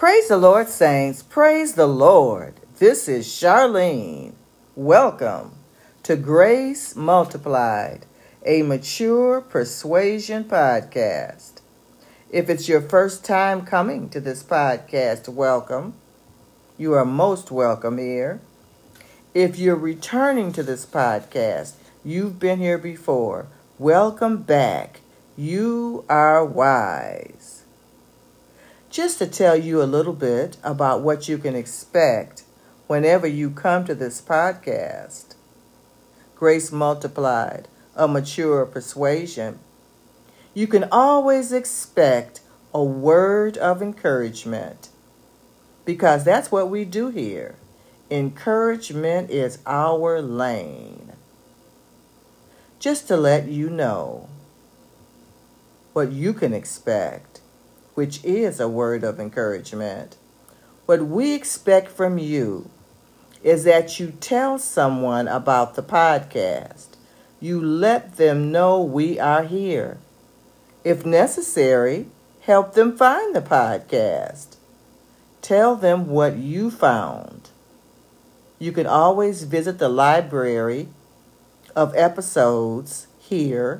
Praise the Lord, saints. Praise the Lord. This is Charlene. Welcome to Grace Multiplied, a mature persuasion podcast. If it's your first time coming to this podcast, welcome. You are most welcome here. If you're returning to this podcast, you've been here before. Welcome back. You are wise. Just to tell you a little bit about what you can expect whenever you come to this podcast, Grace Multiplied, a mature persuasion, you can always expect a word of encouragement because that's what we do here. Encouragement is our lane. Just to let you know what you can expect, which is a word of encouragement. What we expect from you is that you tell someone about the podcast. You let them know we are here. If necessary, help them find the podcast. Tell them what you found. You can always visit the library of episodes here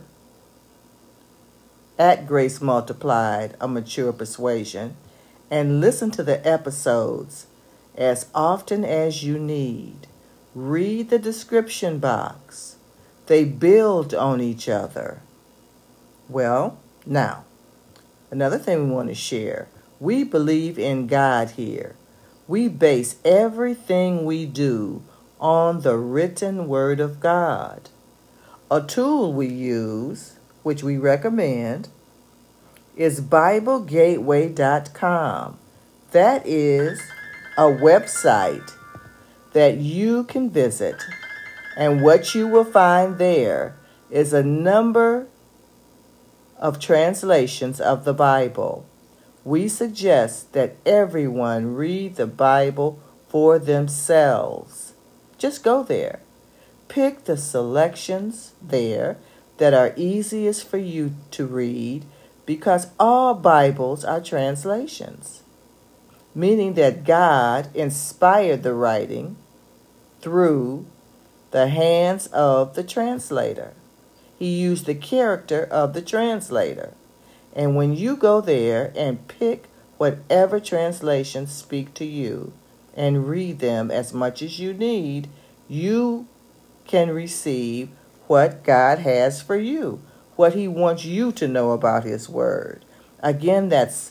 at Grace Multiplied, a mature persuasion, and listen to the episodes as often as you need. Read the description box. They build on each other. Well, now, another thing we want to share. We believe in God here. We base everything we do on the written Word of God. A tool we use, which we recommend, is BibleGateway.com. That is a website that you can visit, and what you will find there is a number of translations of the Bible. We suggest that everyone read the Bible for themselves. Just go there. Pick the selections there that are easiest for you to read because all Bibles are translations, meaning that God inspired the writing through the hands of the translator. He used the character of the translator. And when you go there and pick whatever translations speak to you and read them as much as you need, you can receive what God has for you, what He wants you to know about His Word. Again, that's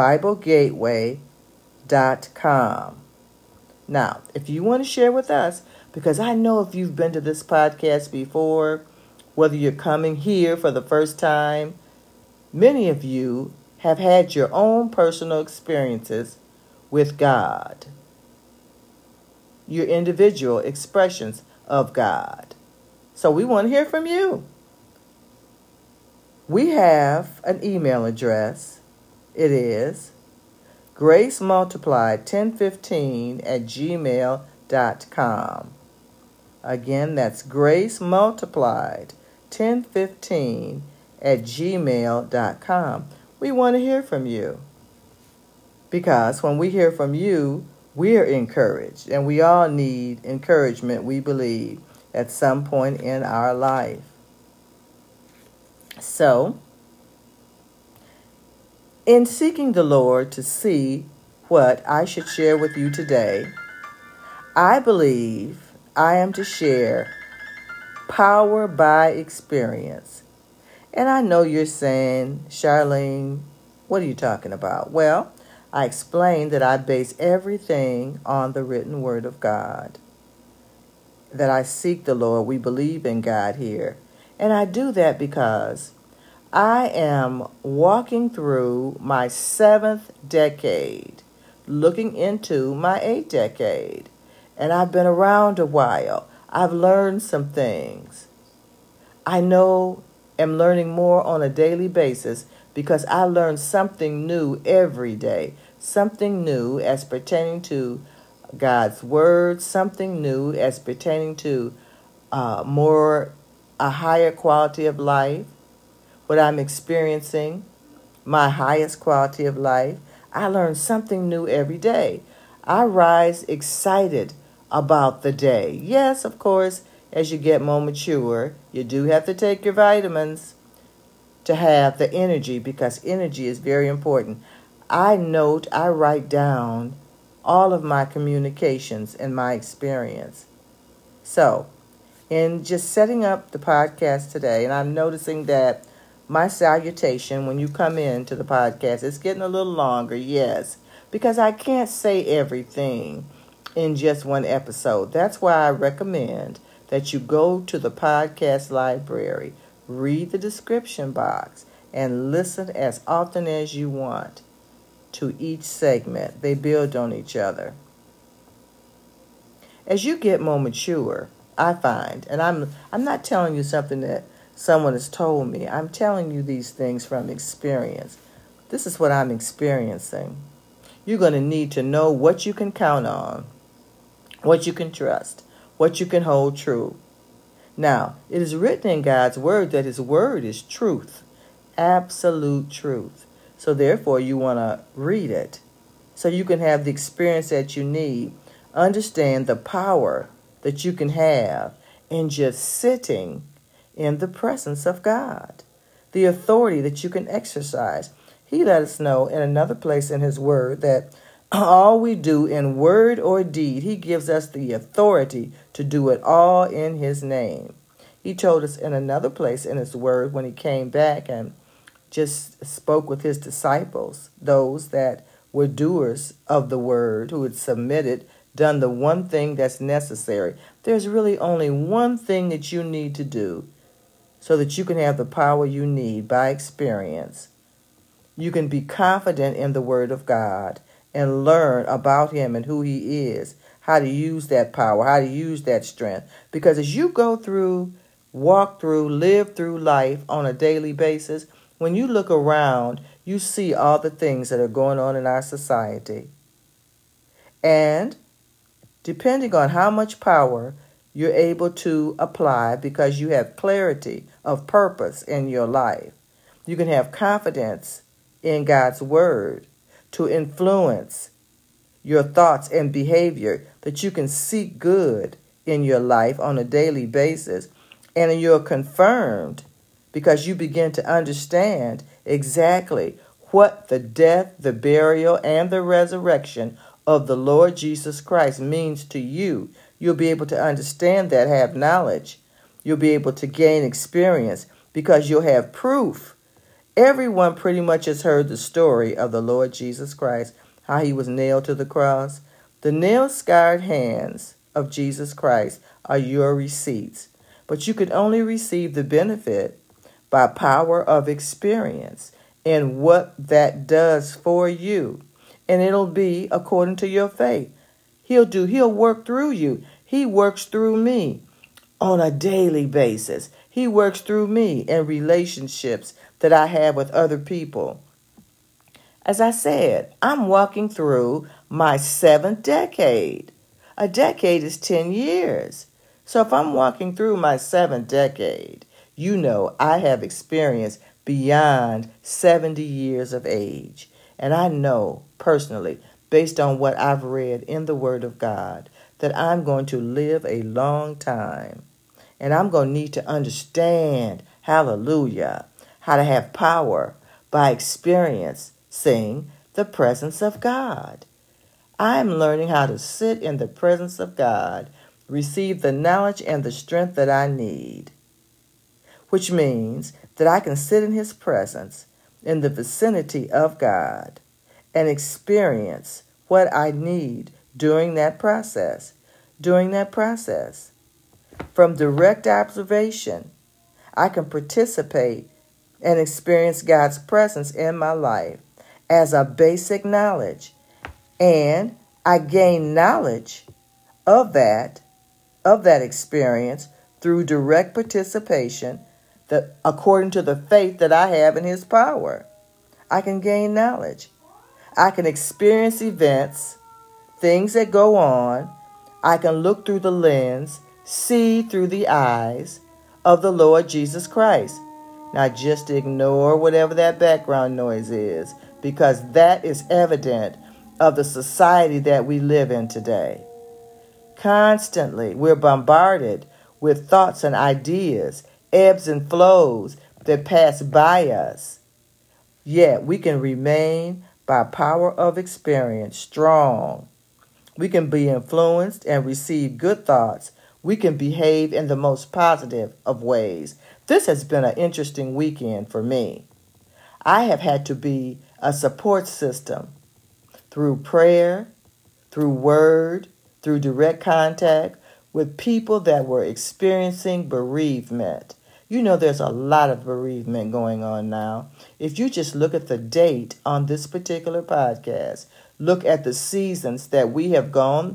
BibleGateway.com. Now, if you want to share with us, because I know if you've been to this podcast before, whether you're coming here for the first time, many of you have had your own personal experiences with God, your individual expressions of God. So we want to hear from you. We have an email address. It is gracemultiplied1015@gmail.com. Again, that's gracemultiplied1015@gmail.com. We want to hear from you because when we hear from you, we're encouraged, and we all need encouragement, we believe, at some point in our life. So, in seeking the Lord to see what I should share with you today, I believe I am to share power by experience. And I know you're saying, Charlene, what are you talking about? Well, I explained that I base everything on the written Word of God, that I seek the Lord. We believe in God here. And I do that because I am walking through my 7th decade, looking into my 8th decade. And I've been around a while. I've learned some things. I am learning more on a daily basis because I learn something new every day, something new as pertaining to God's Word, something new as pertaining to a higher quality of life, what I'm experiencing, my highest quality of life. I learn something new every day. I rise excited about the day. Yes, of course, as you get more mature, you do have to take your vitamins to have the energy, because energy is very important. I write down all of my communications and my experience. So, in just setting up the podcast today, and I'm noticing that my salutation when you come into the podcast is getting a little longer, yes, because I can't say everything in just one episode. That's why I recommend that you go to the podcast library, read the description box, and listen as often as you want to each segment. They build on each other. As you get more mature, I find, and I'm not telling you something that someone has told me. I'm telling you these things from experience. This is what I'm experiencing. You're going to need to know what you can count on, what you can trust, what you can hold true. Now, it is written in God's word that his word is truth, absolute truth. So therefore, you want to read it so you can have the experience that you need. Understand the power that you can have in just sitting in the presence of God, the authority that you can exercise. He let us know in another place in his word that all we do in word or deed, he gives us the authority to do it all in his name. He told us in another place in his word when he came back and just spoke with his disciples, those that were doers of the word, who had submitted, done the one thing that's necessary. There's really only one thing that you need to do so that you can have the power you need by experience. You can be confident in the word of God and learn about him and who he is, how to use that power, how to use that strength. Because as you go through, walk through, live through life on a daily basis, when you look around, you see all the things that are going on in our society. And depending on how much power you're able to apply, because you have clarity of purpose in your life, you can have confidence in God's word to influence your thoughts and behavior, that you can seek good in your life on a daily basis, and you're confirmed because you begin to understand exactly what the death, the burial, and the resurrection of the Lord Jesus Christ means to you. You'll be able to understand that, have knowledge. You'll be able to gain experience because you'll have proof. Everyone pretty much has heard the story of the Lord Jesus Christ, how he was nailed to the cross. The nail-scarred hands of Jesus Christ are your receipts, but you can only receive the benefit by power of experience and what that does for you. And it'll be according to your faith. He'll work through you. He works through me on a daily basis. He works through me in relationships that I have with other people. As I said, I'm walking through my 7th decade. A decade is 10 years. So if I'm walking through my 7th decade, you know I have experience beyond 70 years of age. And I know personally, based on what I've read in the Word of God, that I'm going to live a long time. And I'm going to need to understand, hallelujah, how to have power by experiencing the presence of God. I'm learning how to sit in the presence of God, receive the knowledge and the strength that I need, which means that I can sit in his presence in the vicinity of God and experience what I need during that process. From direct observation, I can participate and experience God's presence in my life as a basic knowledge. And I gain knowledge of that experience through direct participation, that according to the faith that I have in his power. I can gain knowledge. I can experience events, things that go on. I can look through the lens, see through the eyes of the Lord Jesus Christ. Now just ignore whatever that background noise is. because that is evident of the society that we live in today. Constantly, we're bombarded with thoughts and ideas, ebbs and flows that pass by us. Yet we can remain by power of experience strong. We can be influenced and receive good thoughts. We can behave in the most positive of ways. This has been an interesting weekend for me. I have had to be a support system through prayer, through word, through direct contact with people that were experiencing bereavement. You know, there's a lot of bereavement going on now. If you just look at the date on this particular podcast, look at the seasons that we have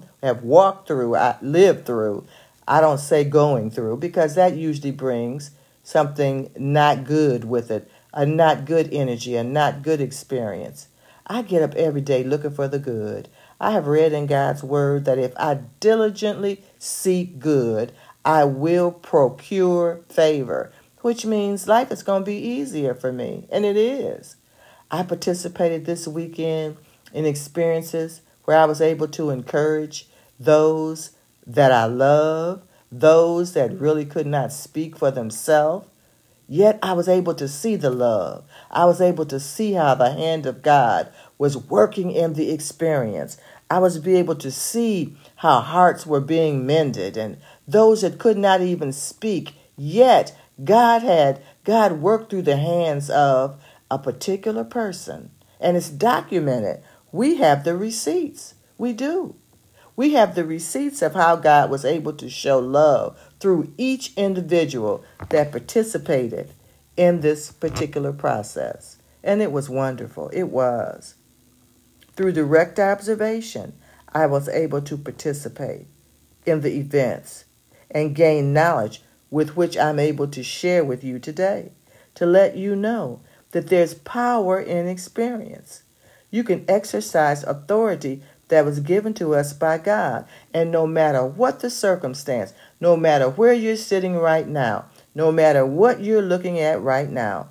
walked through, lived through. I don't say going through, because that usually brings something not good with it, a not good energy, a not good experience. I get up every day looking for the good. I have read in God's word that if I diligently seek good, I will procure favor, which means life is going to be easier for me, and it is. I participated this weekend in experiences where I was able to encourage those that I love, those that really could not speak for themselves. Yet I was able to see the love. I was able to see how the hand of God was working in the experience. I was able to see how hearts were being mended, and those that could not even speak, yet God worked through the hands of a particular person. And it's documented. We have the receipts. We do. We have the receipts of how God was able to show love through each individual that participated in this particular process. And it was wonderful. It was. Through direct observation, I was able to participate in the events and gain knowledge with which I'm able to share with you today, to let you know that there's power in experience. You can exercise authority that was given to us by God. And no matter what the circumstance, no matter where you're sitting right now, no matter what you're looking at right now,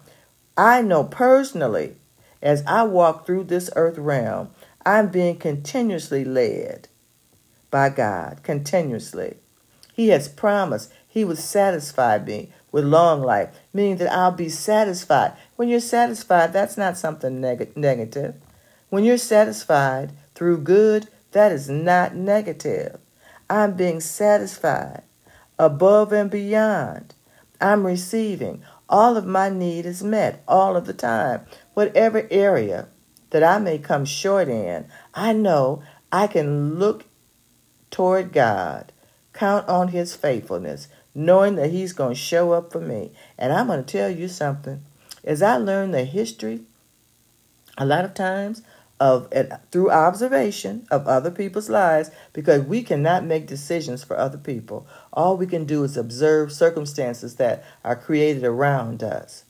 I know personally, as I walk through this earth realm, I'm being continuously led by God, continuously. He has promised He would satisfy me with long life, meaning that I'll be satisfied. When you're satisfied, that's not something negative. When you're satisfied through good, that is not negative. I'm being satisfied above and beyond. I'm receiving. All of my need is met all of the time. Whatever area that I may come short in, I know I can look toward God, count on His faithfulness, knowing that He's going to show up for me. And I'm going to tell you something. As I learn the history, a lot of times, through observation of other people's lives, because we cannot make decisions for other people. All we can do is observe circumstances that are created around us.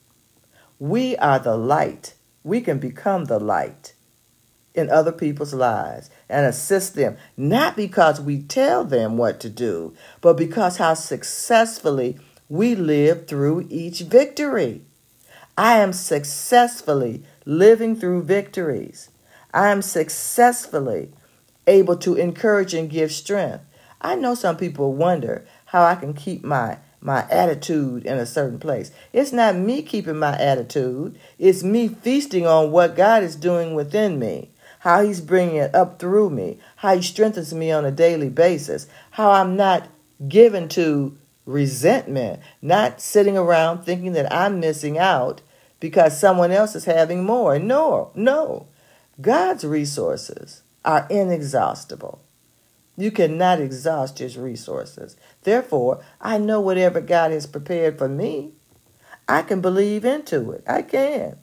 We are the light. We can become the light in other people's lives and assist them, not because we tell them what to do, but because how successfully we live through each victory. I am successfully living through victories. I am successfully able to encourage and give strength. I know some people wonder how I can keep my attitude in a certain place. It's not me keeping my attitude. It's me feasting on what God is doing within me, how He's bringing it up through me, how He strengthens me on a daily basis, how I'm not given to resentment, not sitting around thinking that I'm missing out because someone else is having more. No. God's resources are inexhaustible. You cannot exhaust His resources. Therefore, I know whatever God has prepared for me, I can believe into it. I can.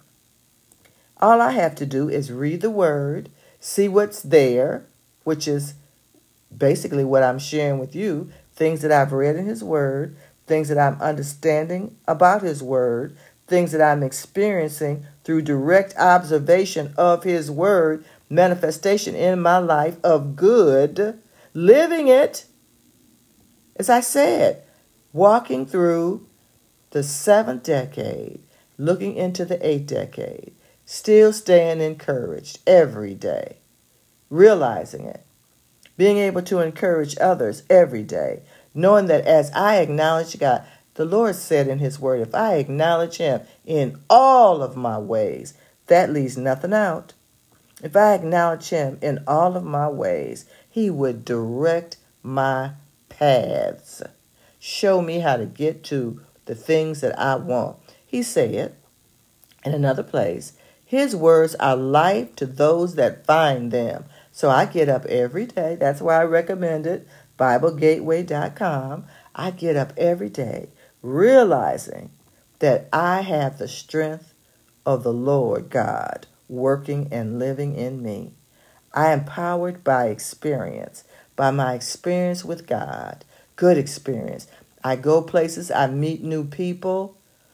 All I have to do is read the Word, see what's there, which is basically what I'm sharing with you, things that I've read in His Word, things that I'm understanding about His Word, things that I'm experiencing through direct observation of His Word, manifestation in my life of good, living it. As I said, walking through the 7th decade, looking into the 8th decade, still staying encouraged every day, realizing it, being able to encourage others every day, knowing that as I acknowledge God, the Lord said in his word, if I acknowledge him in all of my ways, that leaves nothing out. If I acknowledge him in all of my ways, he would direct my paths, show me how to get to the things that I want. He said in another place, his words are life to those that find them. So I get up every day. That's why I recommend it, BibleGateway.com. I get up every day realizing that I have the strength of the Lord God working and living in me. I am powered by experience, by my experience with God, good experience. I go places, I meet new people.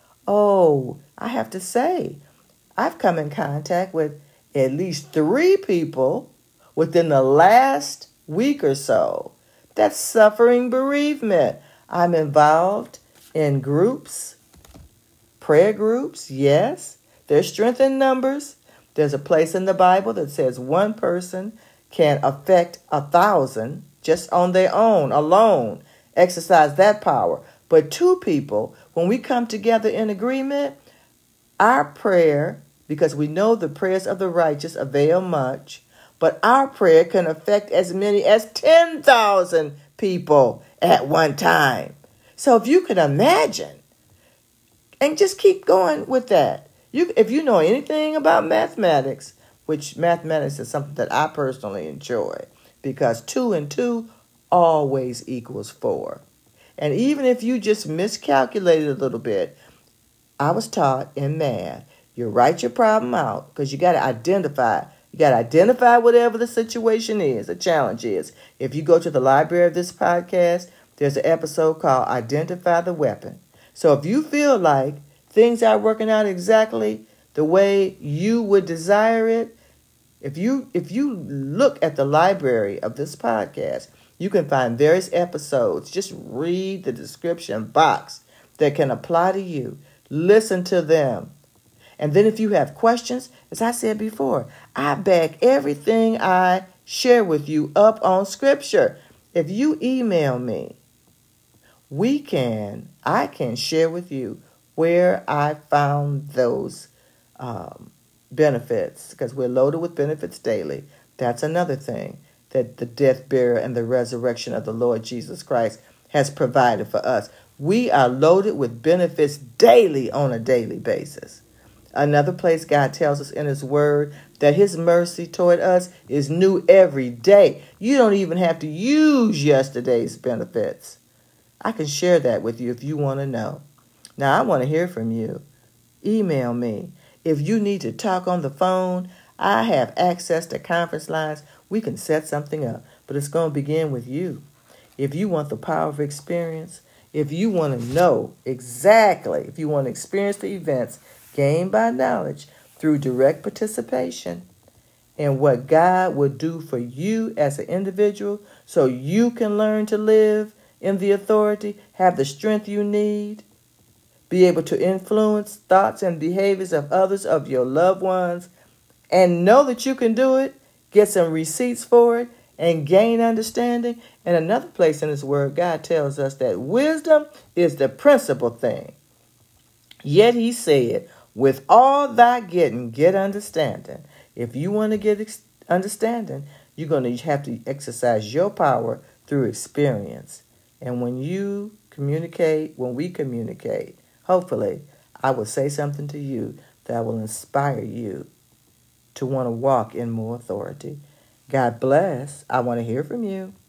Oh, I have to say, I've come in contact with at least 3 people within the last week or so that's suffering bereavement. I'm involved in groups, prayer groups, yes. There's strength in numbers. There's a place in the Bible that says one person can affect 1,000 just on their own, alone, exercise that power. But 2 people, when we come together in agreement, our prayer, because we know the prayers of the righteous avail much, but our prayer can affect as many as 10,000 people at one time. So if you can imagine, and just keep going with that. If you know anything about mathematics, which mathematics is something that I personally enjoy, because 2 and 2 always equals 4. And even if you just miscalculated a little bit, I was taught in math, you write your problem out because you got to identify. You got to identify whatever the situation is, the challenge is. If you go to the library of this podcast, there's an episode called Identify the Weapon. So if you feel like things are working out exactly the way you would desire it, if you look at the library of this podcast, you can find various episodes. Just read the description box that can apply to you. Listen to them. And then if you have questions, as I said before, I back everything I share with you up on Scripture. If you email me, I can share with you where I found those benefits, because we're loaded with benefits daily. That's another thing that the death, burial, and the resurrection of the Lord Jesus Christ has provided for us. We are loaded with benefits daily on a daily basis. Another place God tells us in his word that his mercy toward us is new every day. You don't even have to use yesterday's benefits. I can share that with you if you want to know. Now, I want to hear from you. Email me. If you need to talk on the phone, I have access to conference lines. We can set something up, but it's going to begin with you. If you want the power of experience, if you want to know exactly, if you want to experience the events gained by knowledge through direct participation in what God will do for you as an individual, so you can learn to live in the authority, have the strength you need, be able to influence thoughts and behaviors of others, of your loved ones, and know that you can do it, get some receipts for it, and gain understanding. And another place in his word, God tells us that wisdom is the principal thing. Yet he said, with all thy getting, get understanding. If you want to get understanding, you're going to have to exercise your power through experience. And when we communicate, hopefully, I will say something to you that will inspire you to want to walk in more authority. God bless. I want to hear from you.